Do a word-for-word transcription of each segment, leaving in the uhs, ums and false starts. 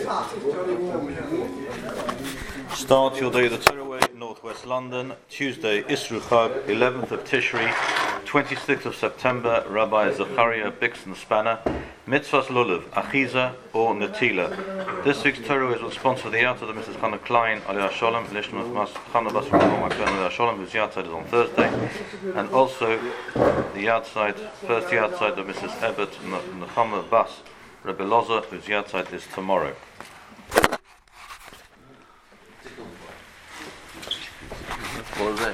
Start your day the Torah way, Northwest London, Tuesday, Isru Chag, eleventh of Tishri, twenty-sixth of September, Rabbi Zachariah Bixen Spanner, Mitzvahs Lulav, Achiza or Natila. This week's Torah is sponsored for the Yard of the Missus Chana Klein, Aliyah Shalom, Lishma of Chana Bas Ramon Maklan Aliyah Shalom, whose yard side is on Thursday, and also the yard side, first yard side of Missus Ebert Nechama Bas Rebbe Loza, whose yard side is tomorrow. What is that?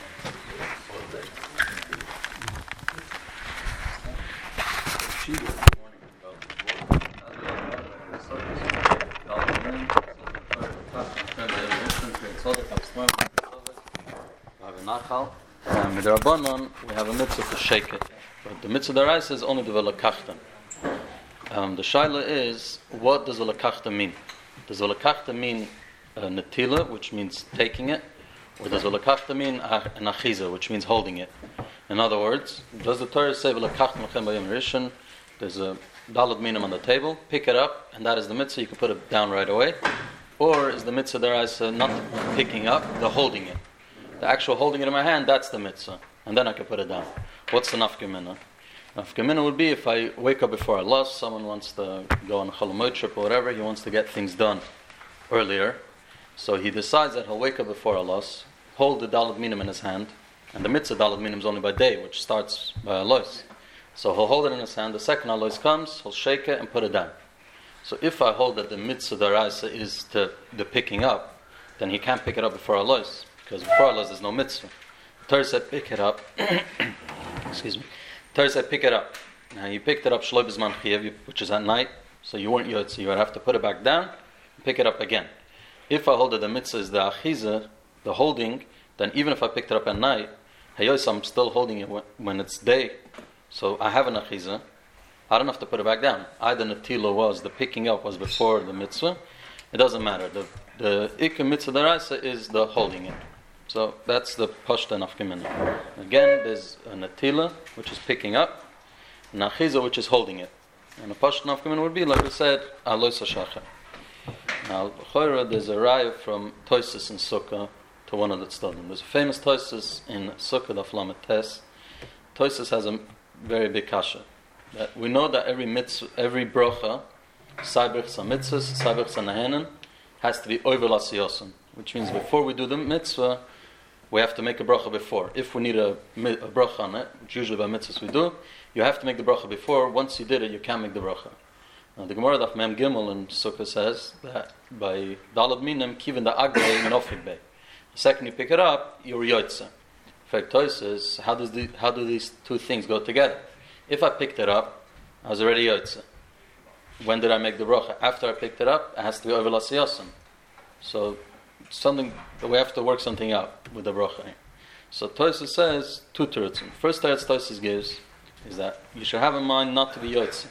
And with the Rabbanon, we have a mitzvah to shake it. But the mitzvah deraisa is only the velakachta. Um, the shaila is, what does velakachta mean? Does velakachta mean uh, netila, which means taking it? Or does velakachta mean an achiza, which means holding it? In other words, does the Torah say velakachta l'chem b'yom rishon? There's a dalad minim on the table, pick it up, and that is the mitzvah, you can put it down right away. Or is the mitzvah deraisa not picking up, the holding it? The actual holding it in my hand, that's the mitzvah. And then I can put it down. What's the nafkamina? Nafkamina would be if I wake up before Allah, someone wants to go on a chalamoy trip or whatever, he wants to get things done earlier. So he decides that he'll wake up before Allah, hold the dalad minim in his hand, and the mitzvah dalad minim is only by day, which starts by alois. So he'll hold it in his hand, the second alois comes, he'll shake it and put it down. So if I hold that the mitzvah deraisa is to the picking up, then he can't pick it up before alois, because before alois there's no mitzvah. The Torah said pick it up, excuse me, the Torah said pick it up. Now you picked it up shloi b'zman chiyav, which is at night, so you weren't yotze, you would have to put it back down and pick it up again. If I hold that the mitzvah is the achiza, the holding, then even if I picked it up at night, hayos, I'm still holding it when it's day, so I have an achiza, I don't have to put it back down. Either netila was, the picking up was before the mitzvah, it doesn't matter. The the ikka mitzvah deraisa is the holding it. So that's the pashta nafkamina. Again, there's a netila, which is picking up, and a achiza, which is holding it. And the pashta nafkamina would be, like we said, alois hashachar. Now, there's a raya from Toisus in Sukkah to one of the tzaddim. There's a famous Toisus in Sukkah, the Flamet Tes. Toisus has a very big kasha. That we know that every mitzvah, every bracha, saibich sa mitzvahs, saibich sa nahenan, has to be over lasiyosim, which means before we do the mitzvah, we have to make a bracha before. If we need a, a bracha on it, which usually by mitzvahs we do, you have to make the bracha before. Once you did it, you can't make the bracha. Now the Gemara Daf Mem Gimel in Sukkah says that by dalad minim kivin da agrei menofik bei. The second you pick it up, you're yotze. In fact, Toy says, how does the, how do these two things go together? If I picked it up, I was already yotze. When did I make the bracha? After I picked it up, it has to be over lasiyasim. So something we have to work something out with the bracha. So Toysus says two terutzim. First teretz Toysus gives is that you should have in mind not to be yotze.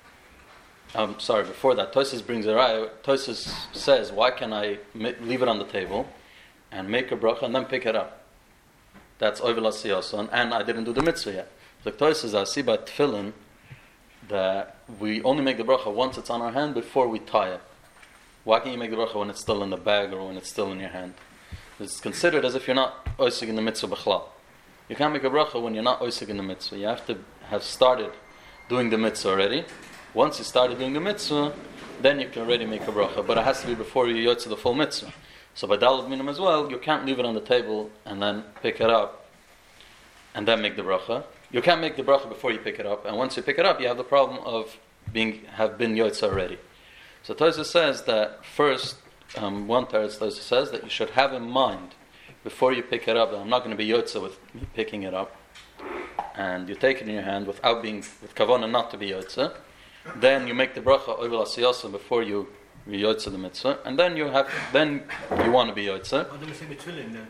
I'm sorry, before that, Toysus brings a raya. Toysus says, why can I ma- leave it on the table and make a bracha and then pick it up? That's over lasiyasim, and I didn't do the mitzvah yet. The Toysus, I see by tefillin that we only make the bracha once it's on our hand before we tie it. Why can't you make the bracha when it's still in the bag or when it's still in your hand? It's considered as if you're not oisig in the mitzvah b'chlal. You can't make a bracha when you're not oisig in the mitzvah. You have to have started doing the mitzvah already. Once you started doing the mitzvah, then you can already make a bracha. But it has to be before you yotze the full mitzvah. So by dalad minim as well, you can't leave it on the table and then pick it up and then make the bracha. You can't make the bracha before you pick it up, and once you pick it up, you have the problem of being have been yotze already. So Tosa says that first, um, one teretz Tosa says that you should have in mind before you pick it up that I'm not going to be yotze with me picking it up, and you take it in your hand without being with kavanah not to be yotze. Then you make the bracha over lasiyasim before you yotze the mitzvah, and then you have then you want to be yotze. I don't say between then.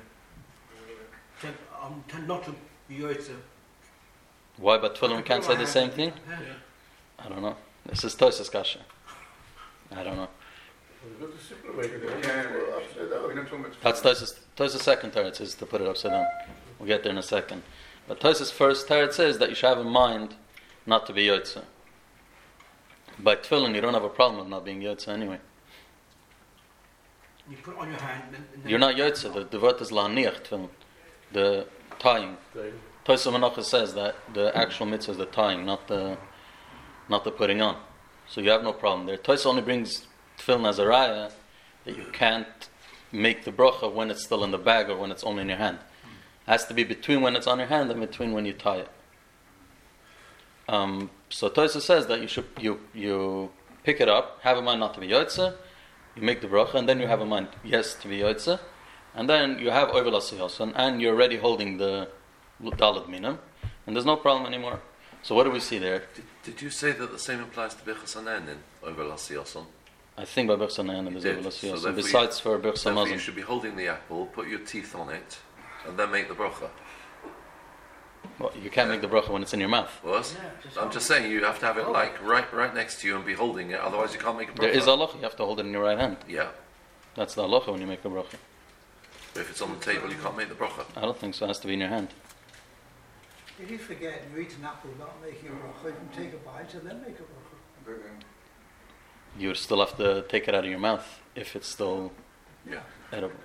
I'm tend not to be yotze. Why, but tefillin we can't say the same thing? I don't know. This is Tosa's kasha. I don't know. That's Tosa's, Tosa's second teretz is to put it upside down. We'll get there in a second. But Tosa's first teretz says that you should have in mind not to be yotze. By tefillin, you don't have a problem with not being yotze anyway. You put it on your hand. And, and then You're not yotze. The, the word is la'aniach tefillin, the tying. Tosaf Menachos says that the actual mitzvah is the tying, not the not the putting on. So you have no problem there. Tosaf only brings tefillin as a raya that you can't make the bracha when it's still in the bag or when it's only in your hand. It has to be between when it's on your hand and between when you tie it. Um, so Tosaf says that you should you you pick it up, have a mind not to be yotze, you make the bracha, and then you have a mind yes to be yotze, and then you have ovel asiyosan, and you're already holding the dalad minam, and there's no problem anymore. So what do we see there? Did, did you say that the same applies to Birchas Hanan in ovel asiyosan? I think by Birchas Hanan You there's did. ovel So asiyosan. therefore Besides for Birchas Therefore you Hamazon, should be holding the apple, put your teeth on it, and then make the bracha. well, you can't make the bracha when it's in your mouth. Was? Yeah, just I'm hold just it. saying you have to have it like right right next to you and be holding it, otherwise you can't make a bracha. There is halacha, you have to hold it in your right hand. Yeah. That's the halacha when you make a bracha. But if it's on the table you can't make the bracha. I don't think so. It has to be in your hand. If you forget and you eat an apple not making a bracha, you can take a bite and then make a bracha. You would still have to take it out of your mouth if it's still Yeah. edible.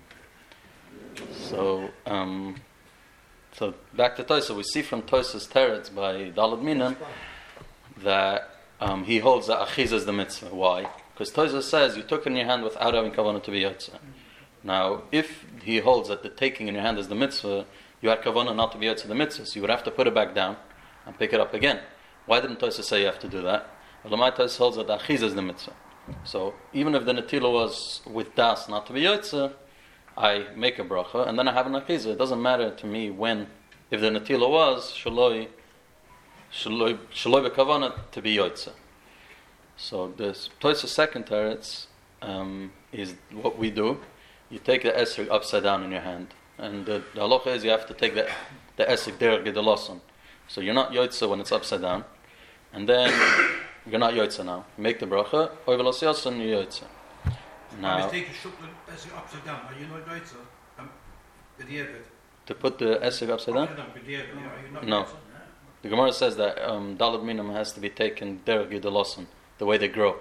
So, um, so back to Tosa, we see from Tosa's teretz by Dalad Minan that um, he holds that achiza is the mitzvah. Why? Because Tosa says you took it in your hand without having kavanah to be yotze. Now, if he holds that the taking in your hand is the mitzvah, you had kavanah not to be yotze the mitzvah, so you would have to put it back down and pick it up again. Why didn't Tosa say you have to do that? Elamai Tosa holds that the achiza is the mitzvah. So even if the netila was with das not to be yotze, I make a bracha and then I have an achiza. It doesn't matter to me when, if the netila was shaloi shaloi shaloi bekavana to be yotze. So this Tosa's second teretz um, is what we do. You take the esrog upside down in your hand, and the, the halacha is you have to take the the esrog derech gedolason. So you're not yotze when it's upside down, and then you're not yotze now. You make the bracha, oivel asiyosan, you're yotze. I Now, mistake to shoot the as upside down. Are you not right, sir? Um, with the David. to put the esrog upside down, Upside down, with David. Yeah, are you not No. right, sir? the Gemara says that um, dalad minam has to be taken derech gedolason, the way they grow.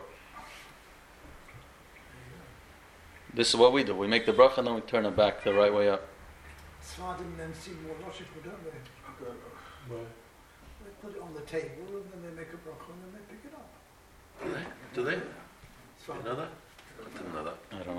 This is what we do. We make the bracha and then we turn it back the right way up. Svardim then see more logical, don't they? They put it on the table and then they make a bracha and then they pick it up. Do they? Do they? You know that? I didn't know that. I don't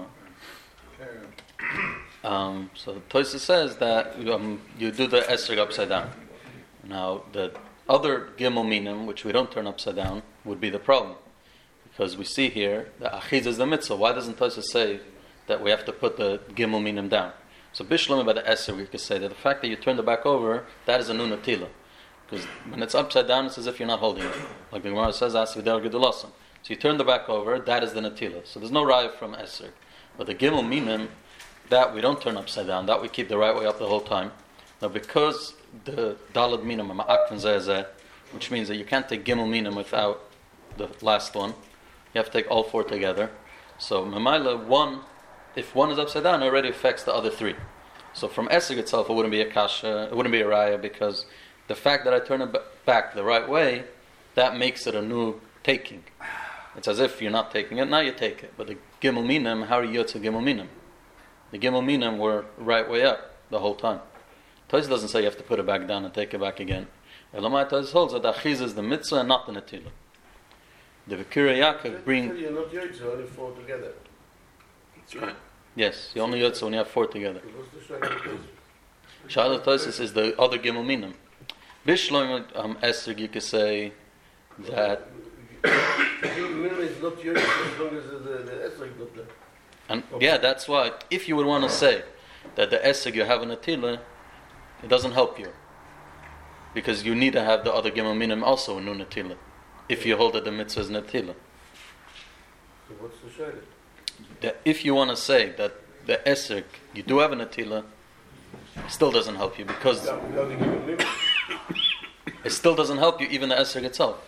know. Um, so Tosa says that um, you do the esrog upside down. Now the other gimel minim, which we don't turn upside down, would be the problem, because we see here that achiz is the mitzvah. Why doesn't Tosa say that we have to put the gimel minim down? So bishlami by the esrog, we could say that the fact that you turn the back over, that is a new natila, because when it's upside down, it's as if you're not holding it. Like the Gemara says, as videl gedulasim. So you turn the back over, that is the natila. So there's no raya from esrog. But the gimel minim, that we don't turn upside down, that we keep the right way up the whole time. Now because the dalad minim are ma'akven zeh, which means that you can't take gimel minim without the last one. You have to take all four together. So memaila, one, if one is upside down, it already affects the other three. So from esrog itself, it wouldn't be a kasha, it wouldn't be a raya, because the fact that I turn it back the right way, that makes it a new taking. It's as if you're not taking it, now you take it. But the gimel minim, how are you yotze gimel minim? The gimel minim were right way up the whole time. Tosa doesn't say you have to put it back down and take it back again. Elamai Tosa holds that the achiz is the mitzvah and not the netila. The Vikura Yaakov bring... You're not yotze, only four together. That's right. Yes, you only yotze when you have four together. What's the second? Shaila Tosis is the other gimel minim. Bishloim um, esrog, you could say that... The minimum is not yotze as long as the, the, the esrog not there. And yeah, that's why, if you would want to say that the esrog you have in a tila, it doesn't help you. Because you need to have the other gimel minim also in natila. If you hold that the mitzvah is natila. So what's the shayla? That if you want to say that the esrog you do have a natila, it still doesn't help you, because Yeah, without the gimel minim. it still doesn't help you, even the esrog itself.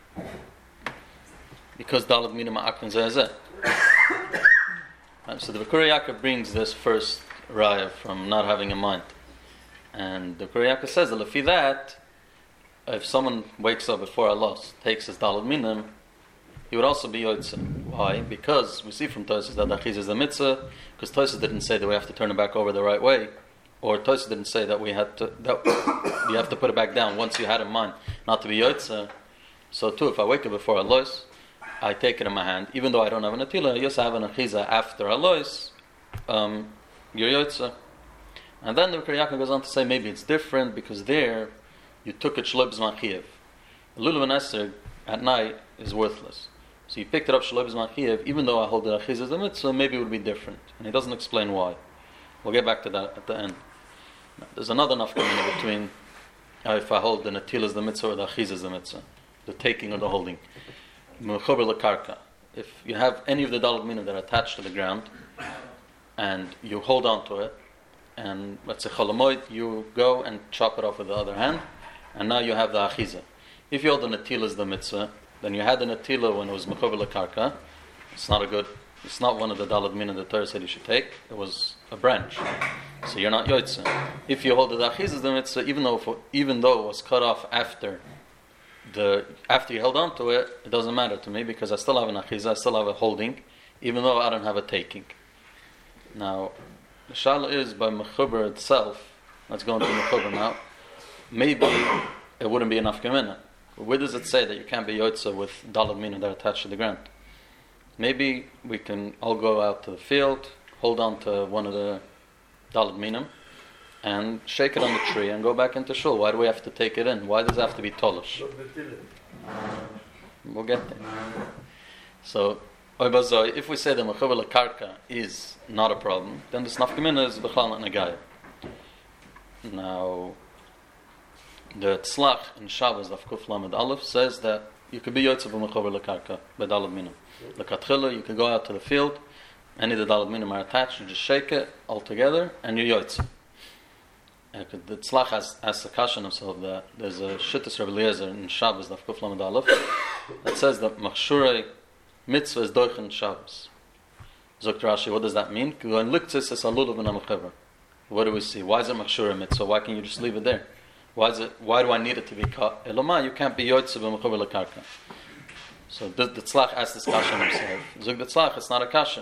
Because dalad minim ma'akven zeh. So the Vikura Yaakov brings this first raya from not having a mind. And the Vikura Yaakov says that lefi that, if someone wakes up before Allah, takes his dalad minim, he would also be Yotze. Why? Because we see from Tosfos that Achiza is the mitzvah, because Tosfos didn't say that we have to turn it back over the right way, or Tosfos didn't say that we had to, that you have to put it back down once you had in mind not to be Yotze. So too, if I wake up before Alois, I take it in my hand, even though I don't have an Atila, I just have an Achiza after Alois, um, you're Yotze. And then the Kari Yaakov goes on to say maybe it's different, because there, you took it Shlo B'Zman Chiyuv. Lulav and Esrog at night is worthless. So you picked it up Shlo B'Zman Chiyuv, even though I hold the Achiza as the mitzvah, maybe it would be different. And he doesn't explain why. We'll get back to that at the end. Now, there's another nafkamina between uh, if I hold the Natil as the mitzvah or the Achiza as the mitzvah, the taking or the holding. Mechober lekarka. If you have any of the daled mina that are attached to the ground, and you hold on to it, and let's say cholamoid, you go and chop it off with the other hand, and now you have the Achiza. If you hold the Natil as the mitzvah, then you had the Natila when it was mechober lekarka. It's not a good. It's not one of the daled mina the Torah said you should take. It was a branch, so you're not Yotze. If you hold the Achiza as the mitzvah, even though for, even though it was cut off after the after you held on to it, it doesn't matter to me because I still have an Achiza, I still have a holding, even though I don't have a taking. Now, the Shala is by mechuber itself. Let's go into mechuber now. Maybe it wouldn't be enough gemina. Where does it say that you can't be Yotze with daled mina that are attached to the ground? Maybe we can all go out to the field, hold on to one of the daled minim, and shake it on the tree and go back into shul. Why do we have to take it in? Why does it have to be tolish? We'll get there. So, if we say that mechuber lekarka is not a problem, then the nafkamina is b'chlal not negaya. Now, the tzlach in Shabbos of Kuf Lamed Aleph says that you could be Yotze b'mechober lekarka by daled minim. Lekatchila, you can go out to the field, any of the daled minim are attached, you just shake it all together, and you're Yotze. The tzlach has asked the kashan himself that there's a shittus Rebbe Eliezer in Shabbos of Kuf Lamed Aleph that says that machshurei mitzvah is doichen Shabbos. Zokt Rashi, what does that mean? What do we see? Why is it machshurei mitzvah? Why can't you just leave it there? Why is it? Why do I need it to be cut? Eloma, you can't be Yotze b'mechober lekarka. So the, the tzlach asks this kashan himself. Zog the tzlach, it's not a kashan.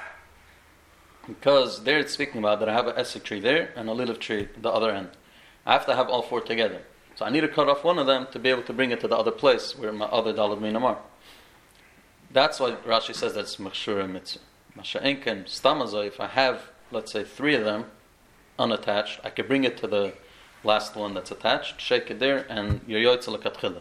Because there it's speaking about that I have an esek tree there and a lulav tree at the other end. I have to have all four together. So I need to cut off one of them to be able to bring it to the other place where my other daled minim are. That's why Rashi says that it's machshurei mitzvah. Masha'enken, stamazo, if I have, let's say, three of them unattached, I could bring it to the last one that's attached, shake it there, and you're Yotze lekatchila.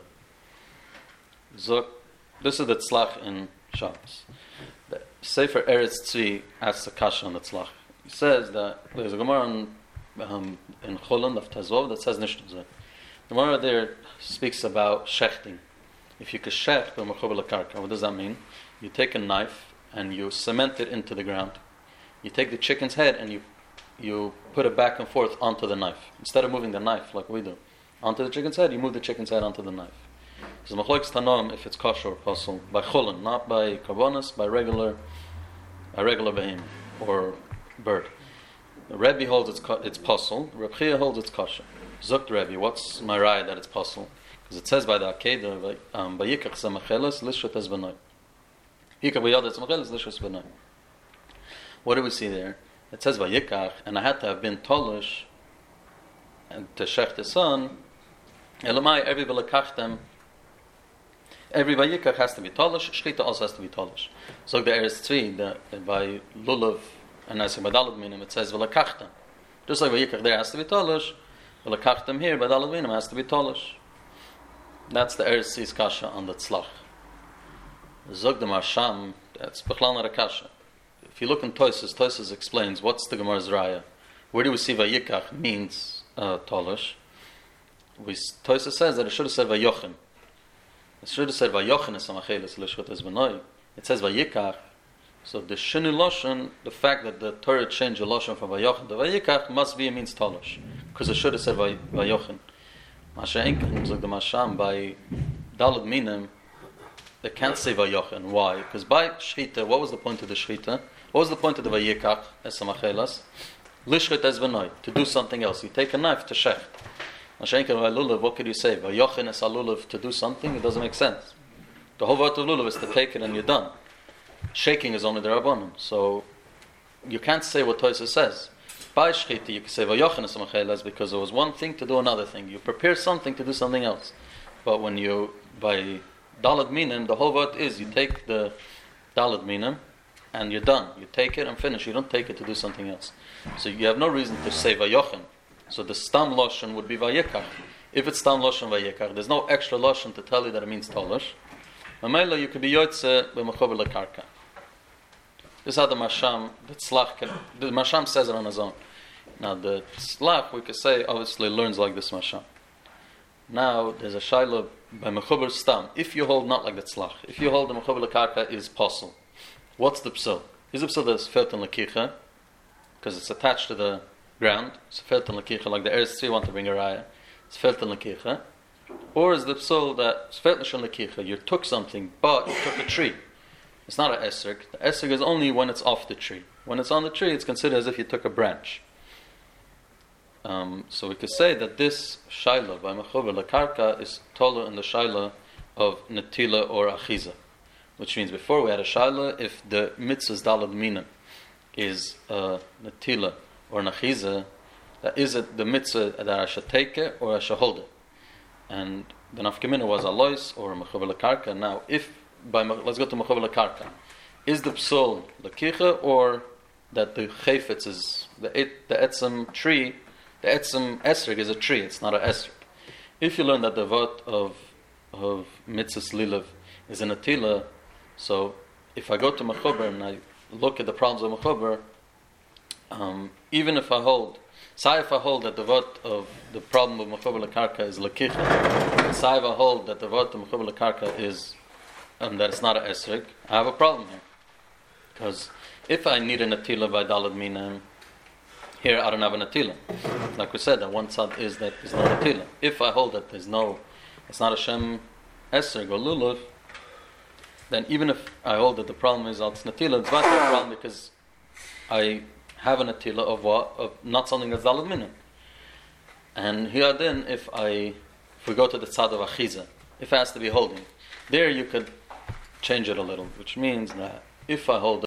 So, this is the tzlach in Shabbos. The Sefer Eretz Tzvi asks a kasha on the tzlach. He says that there's a Gemara in, um, in Cholan of Tazov that says Nishtuzah. The Gemara there speaks about shechting. If you could shecht b'mechober lekarka, what does that mean? You take a knife and you cement it into the ground. You take the chicken's head and you you put it back and forth onto the knife. Instead of moving the knife like we do onto the chicken's head, you move the chicken's head onto the knife. So machlokes tanoim if it's kosher or possible by cholan, not by karbonis, by regular, a regular behemoth or bird. The Rebbe holds it's it's possible. Reb Chia holds it's kosher. Zukt Rebbe, what's my raya that it's possible? Because it says by the Akedah, um, by yikach zemacheles lishut es b'noi. Yikach b'yad zemacheles lishut es b'noi. What do we see there? It says by yikach, and I had to have been tolish and to shech the son. Elamai, every belakachtem, every by yikach has to be tolish. Shchita also has to be tolish. So the Eretz Tzvi, that by lulav and I say by daled minim, it says belakachtem. Just like by yikach there has to be tolish, belakachtem here by daled minim has to be tolish. That's the Eretz Tzvi's kasha on the tzlach. Zog the Marsham, that's b'chlal not a kasha. If you look in Tosfos, Tosfos explains what's the Gemara's raya. Where do we see vayikach means uh, tolish? We Tosfos says that it should have said vayochen. It should have said vayochen es amacheles lishchot es b'noi. It says vayikach. So the shinu loshen, the fact that the Torah changed the loshen from vayochen to vayikach must be it means tolish, because it should have said vayochen. Masha enken zog the masham by daled minim. They can't say vayochen. Why? Because by shchita, what was the point of the shchita? What was the point of the vayikach es amachelas? Lishchot es b'noi, to do something else. You take a knife to shecht. Mashenken v'alulav, what could you say? Vayochen es alulav, to do something? It doesn't make sense. The whole word of lulav is to take it and you're done. Shaking is only the rabbanon. So you can't say what Tosa says. By shchita, you can say vayochanes machelas because it was one thing to do another thing. You prepare something to do something else. But when you by dalad minim, the whole word is you take the dalad minim and you're done. You take it and finish. You don't take it to do something else. So you have no reason to say vayochen. So the stam lashon would be vayikach. If it's stam lashon vayikach, there's no extra lashon to tell you that it means tolish. Mamela, you could be yotze b'mechover lekarka. This is how the Masham, the Tzlach, can, the Masham says it on his own. Now the Tzlach, we could say, obviously learns like this Masham. Now there's a Shaila by Mechover Stam. If you hold not like the Tzlach, if you hold the Mechover lekarka is possible. What's the psul? Is the psul that's felt in lekicha, because it's attached to the ground. It's felt in lekicha, like the Eretz Tzvi want to bring a raya. It's felt in lekicha. Or is the psul that it's felt in lekicha? You took something, but you took a tree. It's not an esrog. The esrog is only when it's off the tree. When it's on the tree, it's considered as if you took a branch. Um, so we could say that this shaila by mechover lekarka is tola in the shaila of netila or achiza, which means before we had a shaila if the mitzvah's dalad minim is uh, netila or an achiza, that is it the mitzvah that I should take it or I should hold it, and the nafkamina was alois or mechover lekarka. Now if By, let's go to Mechover lekarka. Is the psul lekicha or that the chayfetz is the et, the etzem tree? The etzem esrog is a tree. It's not an esrog. If you learn that the vot of of mitzvahs lilav is an atila, so if I go to Mechover and I look at the problems of Mechover, um, even if I hold, say if I hold that the vot of the problem of Mechover lekarka is lekicha, say if I hold that the vot of Mechover lekarka is and that it's not an esrog, I have a problem here. Because if I need an atila by dalad minim, here I don't have an atila. Like we said, that one side is that there's no atila. If I hold that there's no, it's not a shem esrog or lulav, then even if I hold that the problem is it's an atila, it's not a problem because I have an atila of what? Of not something that's dalad minim. And here then, if I, if we go to the tzad of achiza, if it has to be holding, there you could change it a little, which means that if I hold